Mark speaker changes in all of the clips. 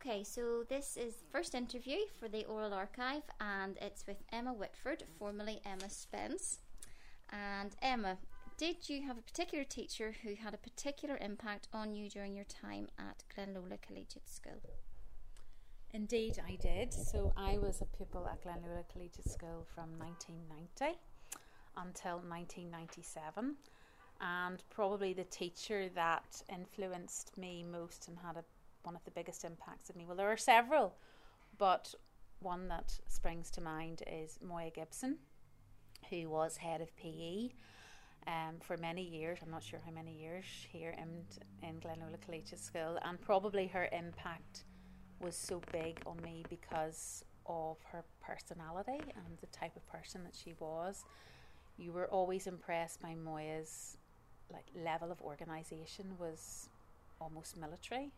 Speaker 1: Okay, so this is the first interview for the Oral Archive, and it's with Emma Whitford, formerly Emma Spence. And Emma, did you have a particular teacher who had a particular impact on you during your time at Glenlola Collegiate School?
Speaker 2: Indeed, I did. So I was a pupil at Glenlola Collegiate School from 1990 until 1997. And probably the teacher that influenced me most and had one of the biggest impacts of me, well, there are several, but one that springs to mind is Moya Gibson, who was head of PE for many years. I'm not sure how many years here in Glenlola Collegiate School, and probably her impact was so big on me because of her personality and the type of person that she was. You were always impressed by Moya's level of organisation was almost military.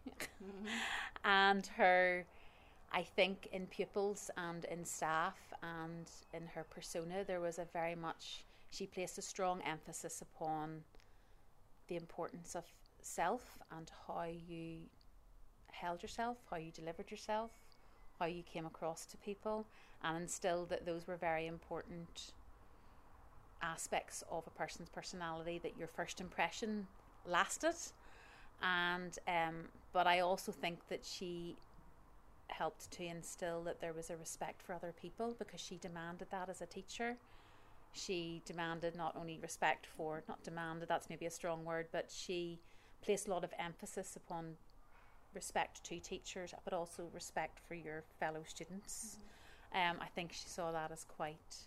Speaker 2: And her, I think, in pupils and in staff and in her persona, there was she placed a strong emphasis upon the importance of self and how you held yourself, how you delivered yourself, how you came across to people, and instilled that those were very important aspects of a person's personality, that your first impression lasted. And but I also think that she helped to instill that there was a respect for other people, because she demanded that as a teacher. She demanded not only respect for, not demanded, that's maybe a strong word, but she placed a lot of emphasis upon respect to teachers, but also respect for your fellow students. I think she saw that as quite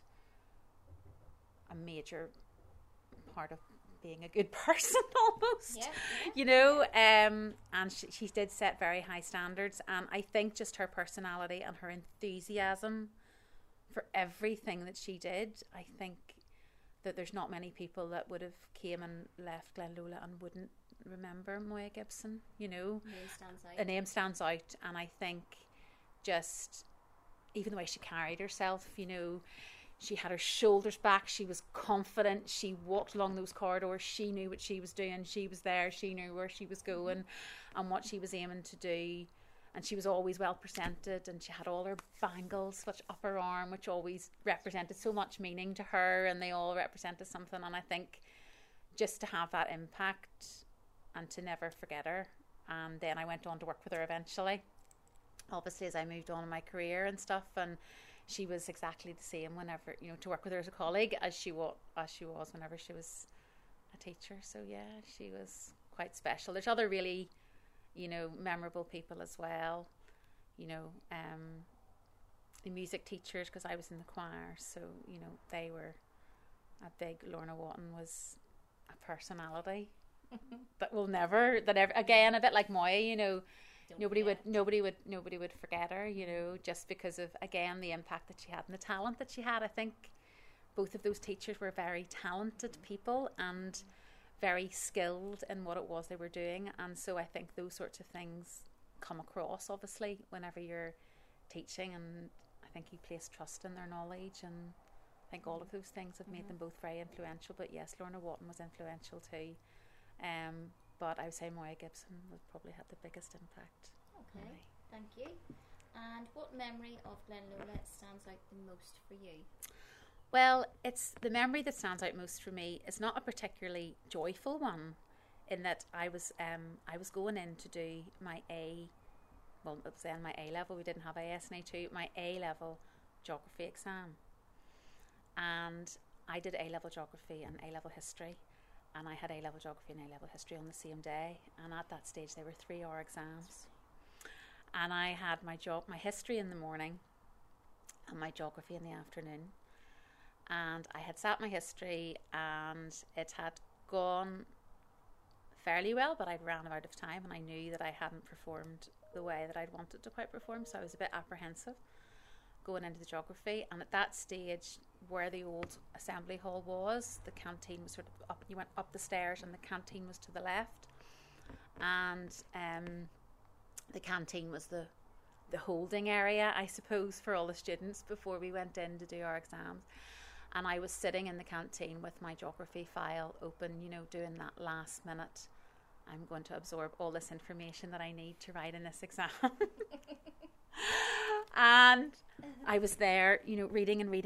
Speaker 2: a major part of being a good person, almost. You know, and she did set very high standards, and I think just her personality and her enthusiasm for everything that she did, I think that there's not many people that would have came and left Glenlola and wouldn't remember Moya Gibson. You know, a name stands out, and I think just even the way she carried herself, you know, she had her shoulders back, she was confident, she walked along those corridors, she knew what she was doing, she was there, she knew where she was going and what she was aiming to do, and she was always well presented, and she had all her bangles which up her arm, which always represented so much meaning to her, and they all represented something. And I think just to have that impact and to never forget her. And then I went on to work with her eventually, obviously, as I moved on in my career and stuff, and she was exactly the same whenever, you know, to work with her as a colleague as she was whenever she was a teacher. So yeah, she was quite special. There's other really, you know, memorable people as well, you know, the music teachers, because I was in the choir, so, you know, they were a big, Lorna Wotton was a personality that will never, again, a bit like Moya, you know, nobody would forget her, you know, just because of, again, the impact that she had and the talent that she had. I think both of those teachers were very talented people and very skilled in what it was they were doing, and so I think those sorts of things come across, obviously, whenever you're teaching, and I think you place trust in their knowledge, and I think all of those things have made them both very influential. But yes, Lorna Wotton was influential too. But I would say Moya Gibson would probably have the biggest impact.
Speaker 1: Okay, thank you. And what memory of Glenlola stands out the most for you?
Speaker 2: Well, it's the memory that stands out most for me. It's not a particularly joyful one, in that I was going in to do my it was then my A level. We didn't have AS and A2. My A level geography exam, and I did A level geography and A level history. And I had A level geography and A level history on the same day. And at that stage, they were 3-hour exams. And I had my history in the morning and my geography in the afternoon. And I had sat my history, and it had gone fairly well, but I'd ran out of time, and I knew that I hadn't performed the way that I'd wanted to quite perform. So I was a bit apprehensive going into the geography. And at that stage, where the old assembly hall was, the canteen was sort of up, you went up the stairs and the canteen was to the left, and the canteen was the holding area, I suppose, for all the students before we went in to do our exams. And I was sitting in the canteen with my geography file open, you know, doing that last minute I'm going to absorb all this information that I need to write in this exam. And I was there, you know, reading. And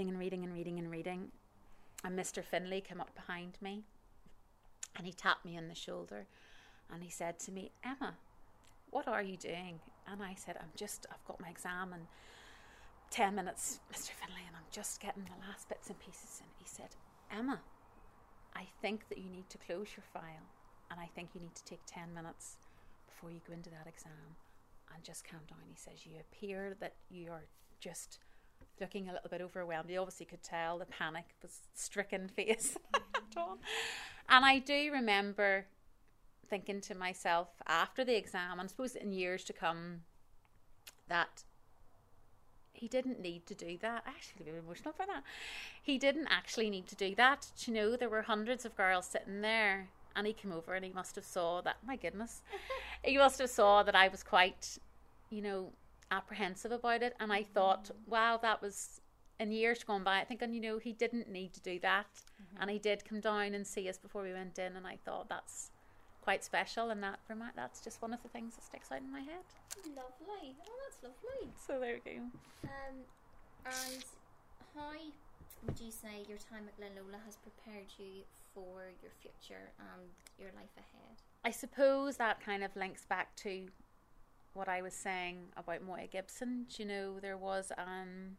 Speaker 2: Mr. Finlay came up behind me and he tapped me on the shoulder and he said to me, Emma, what are you doing? And I said, I've got my exam in 10 minutes, Mr. Finlay, and I'm just getting the last bits and pieces. And he said, Emma, I think that you need to close your file, and I think you need to take 10 minutes before you go into that exam and just calm down. He says, you appear that you are just looking a little bit overwhelmed. He obviously could tell the panic was stricken face. And I do remember thinking to myself after the exam, and I suppose in years to come, that he didn't need to do that. I actually feel emotional for that. He didn't actually need to do that. You know, there were hundreds of girls sitting there, and he came over and he must have saw that, my goodness, he must have saw that I was quite, you know, apprehensive about it. And I thought, wow, that was in years gone by. I think, and you know, he didn't need to do that. And he did come down and see us before we went in, and I thought that's quite special, and that's just one of the things that sticks out in my head.
Speaker 1: Lovely. Oh, that's lovely.
Speaker 2: So there we go.
Speaker 1: And how would you say your time at Glenlola has prepared you for your future and your life ahead?
Speaker 2: I suppose that kind of links back to what I was saying about Moya Gibson. You know, there was an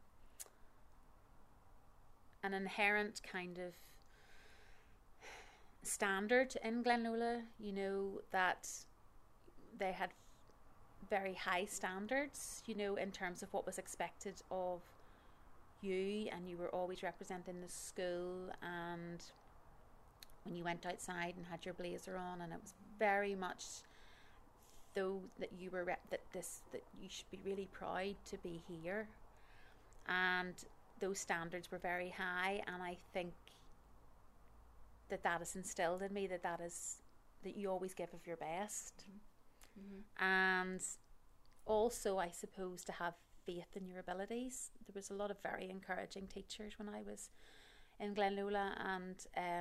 Speaker 2: inherent kind of standard in Glenlola, you know, that they had very high standards, you know, in terms of what was expected of you, and you were always representing the school, and when you went outside and had your blazer on, and it was very much though that you were that you should be really proud to be here, and those standards were very high. And I think that is instilled in me, that you always give of your best. And also, I suppose, to have faith in your abilities. There was a lot of very encouraging teachers when I was in Glenlola, and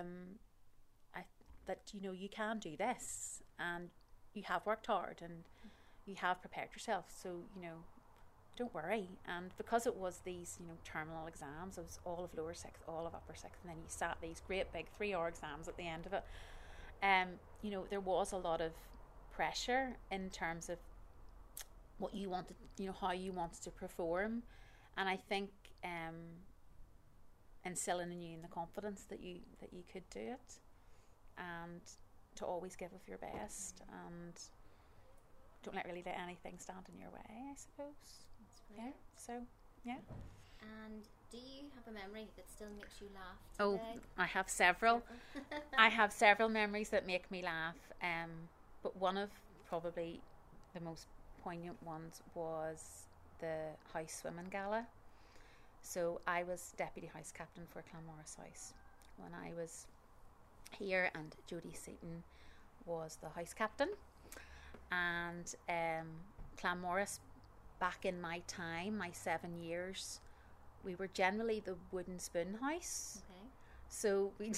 Speaker 2: that you know, you can do this, and you have worked hard, and you have prepared yourself, so you know, don't worry. And because it was these, you know, terminal exams, it was all of lower sixth, all of upper sixth, and then you sat these great big 3-hour exams at the end of it. You know, there was a lot of pressure in terms of what you wanted, you know, how you wanted to perform, and I think instilling in you the confidence that you could do it, and to always give of your best, and don't really let anything stand in your way, I suppose. Yeah, so, yeah.
Speaker 1: And do you have a memory that still makes you laugh
Speaker 2: Oh,
Speaker 1: today?
Speaker 2: I have several. I have several memories that make me laugh, but one of probably the most poignant ones was the house swimming gala. So I was deputy house captain for Clanmorris House when I was here, and Jodie Seaton was the house captain. And Clanmorris, back in my time, my 7 years, we were generally the wooden spoon house.
Speaker 1: Okay.
Speaker 2: So we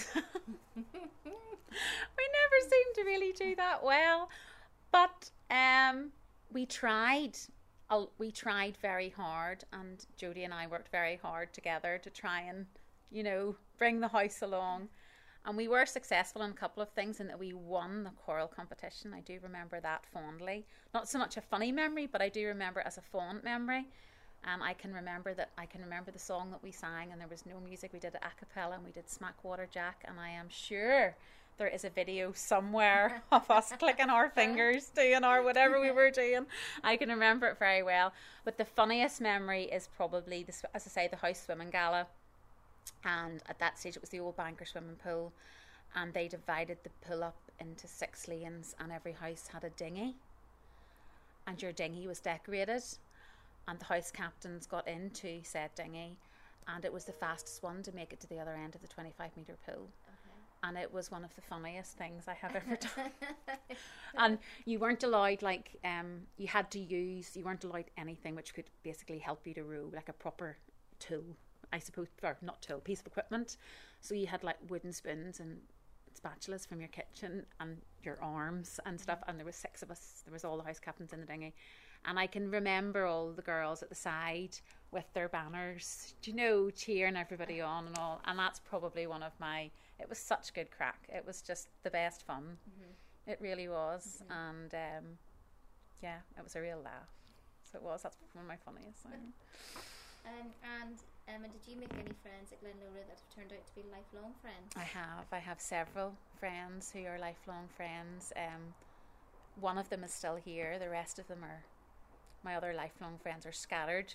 Speaker 2: never seemed to really do that well, but we tried very hard, and Jodie and I worked very hard together to try and, you know, bring the house along. And we were successful in a couple of things, in that we won the choral competition. I do remember that fondly. Not so much a funny memory, but I do remember it as a fond memory. And I can remember the song that we sang, and there was no music. We did it a cappella, and we did Smackwater Jack. And I am sure there is a video somewhere of us clicking our fingers, doing our whatever we were doing. I can remember it very well. But the funniest memory is probably, as I say, the house swimming gala. And at that stage it was the old Banker swimming pool, and they divided the pool up into 6 lanes, and every house had a dinghy, and your dinghy was decorated, and the house captains got into said dinghy, and it was the fastest one to make it to the other end of the 25-metre pool. And it was one of the funniest things I have ever done. And you weren't allowed, like, you weren't allowed anything which could basically help you to row, like a proper tool, I suppose, or not tool, piece of equipment. So you had like wooden spoons and spatulas from your kitchen and your arms and stuff, and there was 6 of us. There was all the house captains in the dinghy, and I can remember all the girls at the side with their banners, you know, cheering everybody on and all. And that's probably one of my, it was such good crack. It was just the best fun. It really was. And yeah, it was a real laugh. So it was. That's one of my funniest things.
Speaker 1: And Emma, did you make any friends at Glenlola that have turned out to be lifelong friends?
Speaker 2: I have several friends who are lifelong friends. One of them is still here. The rest of them are, my other lifelong friends are scattered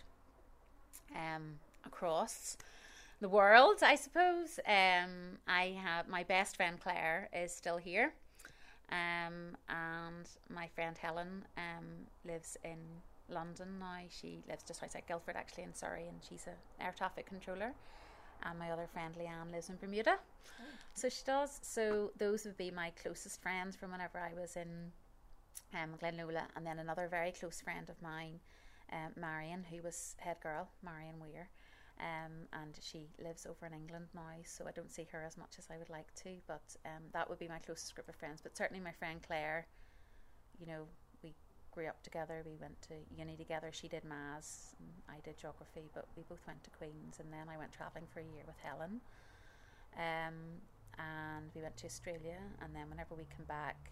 Speaker 2: across the world, I suppose. I have my best friend Claire is still here, and my friend Helen lives in London now. She lives just outside Guildford, actually, in Surrey, and she's an air traffic controller. And my other friend Leanne lives in Bermuda. So she does. So those would be my closest friends from whenever I was in Glenlola. And then another very close friend of mine, Marion, who was head girl, Marion Weir, and she lives over in England now, so I don't see her as much as I would like to, but that would be my closest group of friends. But certainly my friend Claire, you know, we grew up together, we went to uni together. She did maths and I did geography, but we both went to Queen's, and then I went travelling for a year with Helen, and we went to Australia, and then whenever we come back,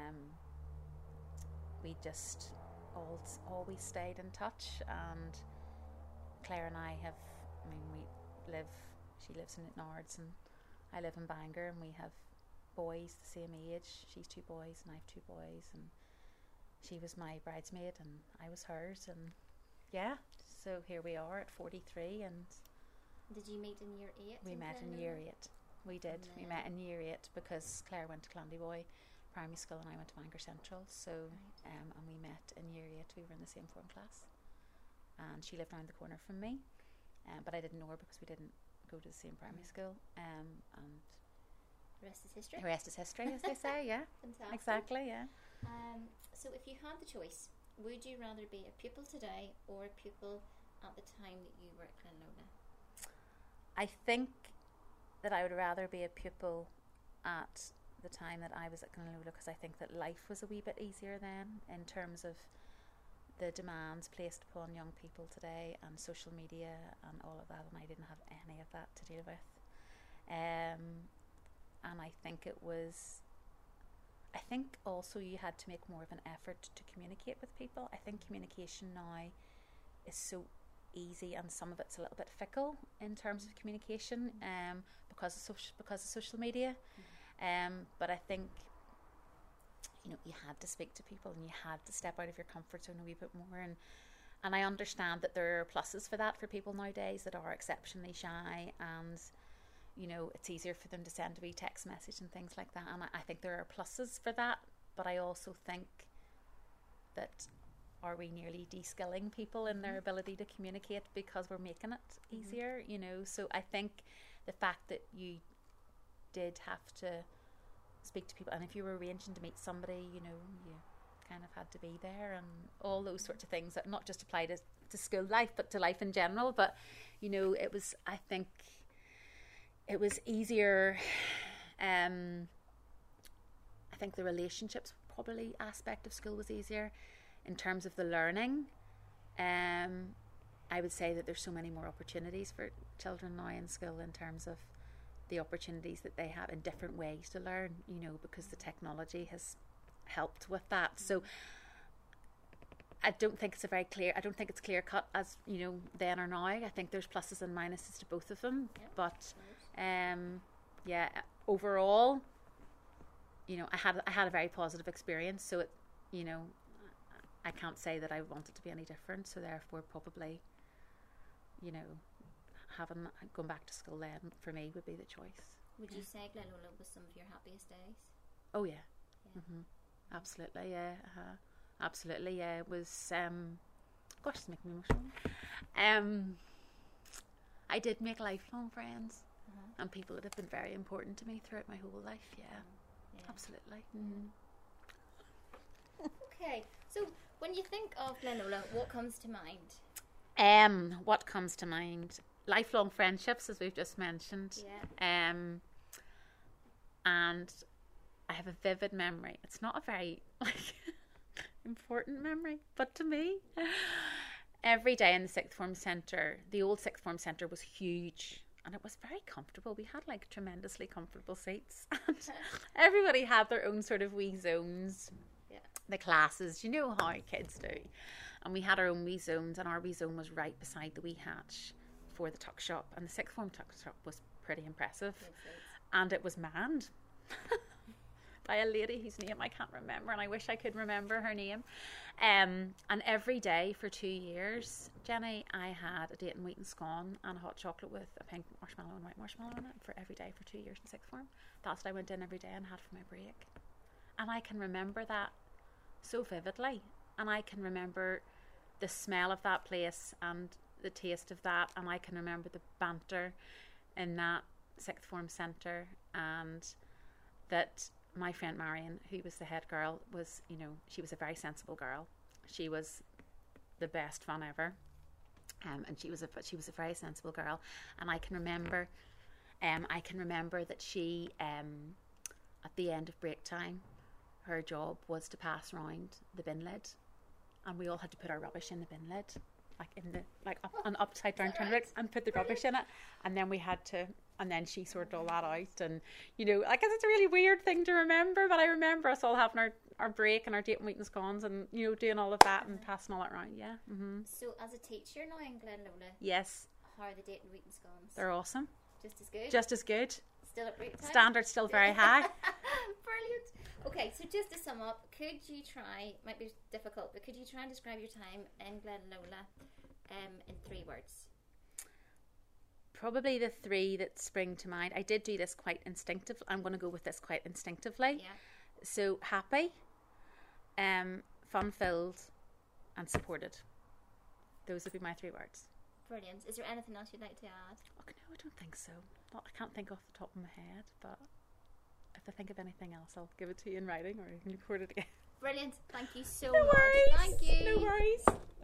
Speaker 2: we just always stayed in touch. And Claire and I have, I mean, she lives in Nards and I live in Bangor, and we have boys the same age. She's 2 boys and I have 2 boys, and she was my bridesmaid and I was hers, and yeah, so here we are at 43. And
Speaker 1: did you meet in year 8?
Speaker 2: We met in year 8. We did. We met in year 8 because Claire went to Clandyboy Primary School and I went to Bangor Central, so and we met in year 8. We were in the same form class, and she lived around the corner from me, but I didn't know her because we didn't go to the same primary school, and
Speaker 1: the rest is history.
Speaker 2: The rest is history, as they say. Yeah.
Speaker 1: Fantastic.
Speaker 2: Exactly. Yeah.
Speaker 1: So if you had the choice, would you rather be a pupil today or a pupil at the time that you were at Glenlola?
Speaker 2: I think that I would rather be a pupil at the time that I was at Glenlola, because I think that life was a wee bit easier then in terms of the demands placed upon young people today and social media and all of that, and I didn't have any of that to deal with. And I think also you had to make more of an effort to communicate with people. I think communication now is so easy, and some of it's a little bit fickle in terms of communication, because of social media. But I think, you know, you had to speak to people and you had to step out of your comfort zone a wee bit more, and I understand that there are pluses for that for people nowadays that are exceptionally shy, and you know, it's easier for them to send a wee text message and things like that, and I think there are pluses for that. But I also think that, are we nearly de-skilling people in their ability to communicate because we're making it easier, you know? So I think the fact that you did have to speak to people, and if you were arranging to meet somebody, you know, you kind of had to be there, and all those sorts of things that not just apply to school life but to life in general. But you know, it was, I think it was easier. I think the relationships probably aspect of school was easier. In terms of the learning, I would say that there's so many more opportunities for children now in school in terms of the opportunities that they have in different ways to learn, you know, because the technology has helped with that. So I don't think it's clear cut as, you know, then or now. I think there's pluses and minuses to both of them. Yep, but yeah, overall, you know, I had a very positive experience, so it, you know, I can't say that I want it to be any different, so therefore probably, you know, going back to school then for me would be the choice.
Speaker 1: Would you say Glenlola was some of your happiest days?
Speaker 2: Oh yeah. Absolutely, yeah. Absolutely, yeah. It was gosh, it's making me emotional. I did make lifelong friends, and people that have been very important to me throughout my whole life. Yeah. Absolutely.
Speaker 1: Okay, so when you think of Glenlola, what comes to mind?
Speaker 2: What comes to mind? Lifelong friendships, as we've just mentioned.
Speaker 1: Yeah.
Speaker 2: And I have a vivid memory. It's not a very important memory, but to me, every day in the sixth form centre, the old sixth form centre was huge and it was very comfortable. We had like tremendously comfortable seats and everybody had their own sort of wee zones.
Speaker 1: Yeah.
Speaker 2: The classes, you know how kids do. And we had our own wee zones, and our wee zone was right beside the wee hatch for the tuck shop, and the sixth form tuck shop was pretty impressive. And it was manned by a lady whose name I can't remember, and I wish I could remember her name. And every day for 2 years, Jenny, I had a Dayton wheat and scone and a hot chocolate with a pink marshmallow and white marshmallow in it for every day for 2 years in sixth form. That's what I went in every day and had for my break. And I can remember that so vividly. And I can remember the smell of that place and the taste of that. And I can remember the banter in that sixth form centre, and that my friend Marion, who was the head girl, was, you know, she was a very sensible girl. She was the best fun ever, and she was a very sensible girl. And I can remember that she, at the end of break time, her job was to pass round the bin lid, and we all had to put our rubbish in the bin lid, an upside down turn it, and put the rubbish in it, and then we had to. And then she sorted all that out, and you know, I guess it's a really weird thing to remember, but I remember us all having our break and our Dayton wheat and scones, and you know, doing all of that and passing all that around. Yeah. Mm-hmm.
Speaker 1: So, as a teacher now in Glenlola,
Speaker 2: yes,
Speaker 1: how are the Dayton wheat and scones?
Speaker 2: They're awesome.
Speaker 1: Just as good.
Speaker 2: Just as good.
Speaker 1: Still at break time.
Speaker 2: Standards still very high.
Speaker 1: Brilliant. Okay, so just to sum up, could you try? Might be difficult, but could you try and describe your time in Glenlola, in 3 words?
Speaker 2: Probably the 3 that spring to mind. I did do this quite instinctively. I'm going to go with this quite instinctively.
Speaker 1: Yeah.
Speaker 2: So happy, fun-filled, and supported. Those would be my 3 words.
Speaker 1: Brilliant. Is there anything else you'd like to add?
Speaker 2: Oh, no, I don't think so. I can't think off the top of my head, but if I think of anything else, I'll give it to you in writing, or you can record it again.
Speaker 1: Brilliant. Thank you so
Speaker 2: much.
Speaker 1: Worries. Thank you.
Speaker 2: No worries.